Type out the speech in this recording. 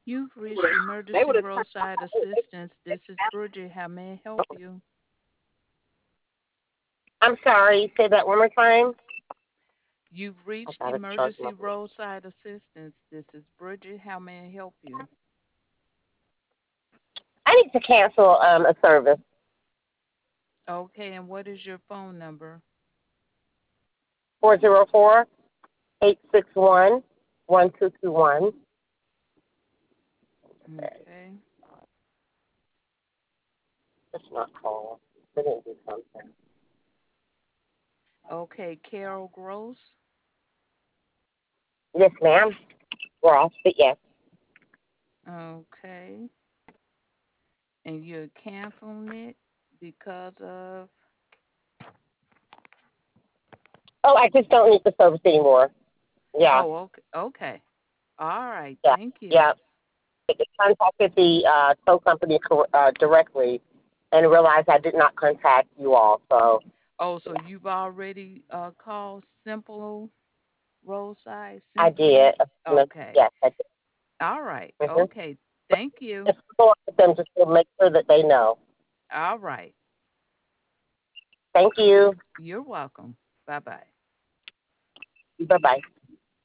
You've reached They emergency would have turned roadside assistance. This is Bridget. How may I help you? I'm sorry, say that one more time. You've I reached gotta charge my emergency roadside assistance. This is Bridget. How may I help you? I need to cancel a service. Okay, and what is your phone number? 404-861-1221. Okay. Okay. It's not call. They didn't do something. Okay, Carol Gross. Yes, ma'am. Ross, but yes. Okay. And you're canceling it because of. Oh, I just don't need the service anymore. Yeah, Oh, okay. Okay. All right. yeah, Thank you. yeah. I contacted the tow company directly and realized I did not contact you all. So Oh, so you've already called Simple Roadside? I Simple? did. Okay. Yes, I did. All right. Mm-hmm. Okay. Thank you. Just follow up with them just to make sure that they know. All right. Thank you. You're welcome. Bye bye. Bye bye.